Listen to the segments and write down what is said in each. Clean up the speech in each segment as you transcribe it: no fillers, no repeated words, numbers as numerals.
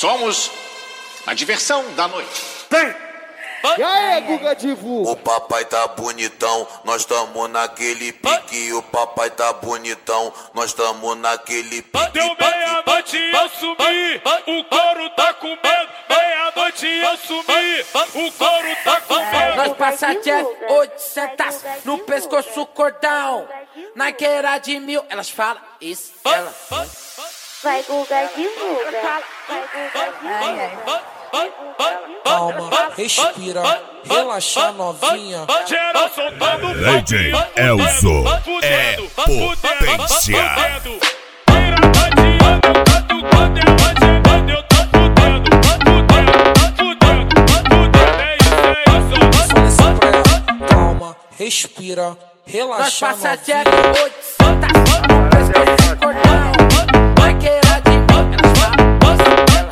Somos a diversão da noite. Vem! E aí, Guga Divu? O papai tá bonitão, nós tamo naquele pique. O papai tá bonitão, nós tamo naquele pique. Deu meia-noite e eu sumi, o couro tá com medo. Meia-noite e eu sumi, o couro tá com medo. Nós passa Jeff 800 no pescoço cordão. Na queira de 1000, elas falam isso, ela. Vai, Guga, divulga. Calma, respira, relaxa novinha. Geral soltando o DJ Elzo é potência. Calma, respira, Nós relaxa passa novinha. Jeff 800 no pescoço cordão. Na queira de 1000, elas falam isso, ela.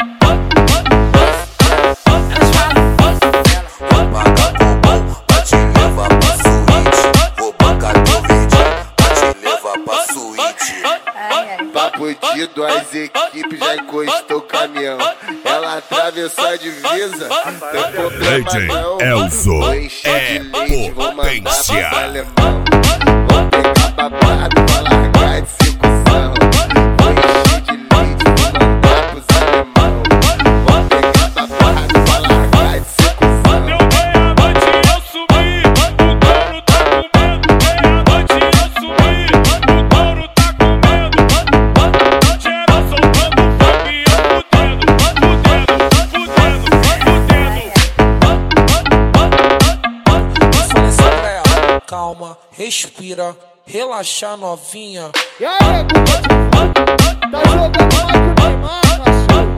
Elas falam isso, ela. Vou pagar bombom pra te levar pra suíte. Vou pagar teu vídeo pra te levar pra suíte. Papo de duas equipes, já encostou o caminhão. Ela atravessou a divisa, tem problema DJ não. Elzo Vou encher é de leite, vou mandar potência. pra alemão. Vou pegar babado, vou largar de circunção. Vou encher de leite, vou mandar pros alemão. Vou pegar babado, vou largar de circunção. Deu meia-noite e eu sumi, o couro tá com medo. Meia-noite e eu sumi, o couro tá com medo. Geral soltando fogo e eu fudendo. Falei só pra ela, calma, respira, relaxa novinha. E aí, Guga Divu? Tá jogando mais que o Neymar, macho?